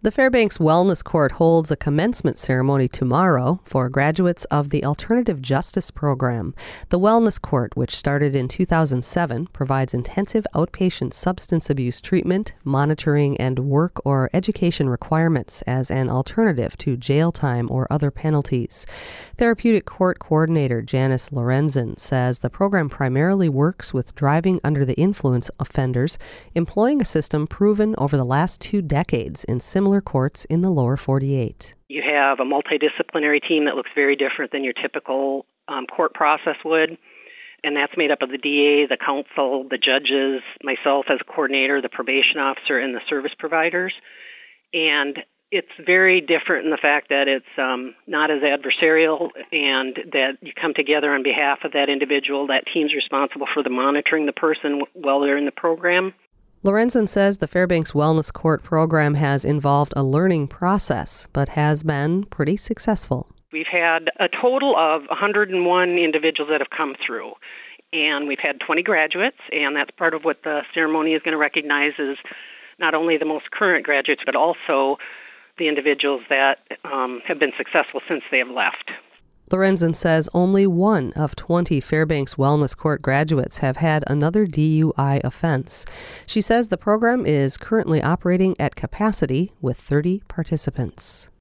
The Fairbanks Wellness Court holds a commencement ceremony tomorrow for graduates of the Alternative Justice Program. The Wellness Court, which started in 2007, provides intensive outpatient substance abuse treatment, monitoring, and work or education requirements as an alternative to jail time or other penalties. Therapeutic Court Coordinator Janice Lorenzen says the program primarily works with driving under the influence offenders, employing a system proven over the last 2 decades in similar courts in the lower 48. You have a multidisciplinary team that looks very different than your typical court process would, and that's made up of the DA, the counsel, the judges, myself as a coordinator, the probation officer, and the service providers. And it's very different in the fact that it's not as adversarial and that you come together on behalf of that individual. That team's responsible for the monitoring the person while they're in the program. Lorenzen says the Fairbanks Wellness Court program has involved a learning process, but has been pretty successful. We've had a total of 101 individuals that have come through, and we've had 20 graduates, and that's part of what the ceremony is going to recognize is not only the most current graduates, but also the individuals that have been successful since they have left. Lorenzen says only 1 of 20 Fairbanks Wellness Court graduates have had another DUI offense. She says the program is currently operating at capacity with 30 participants.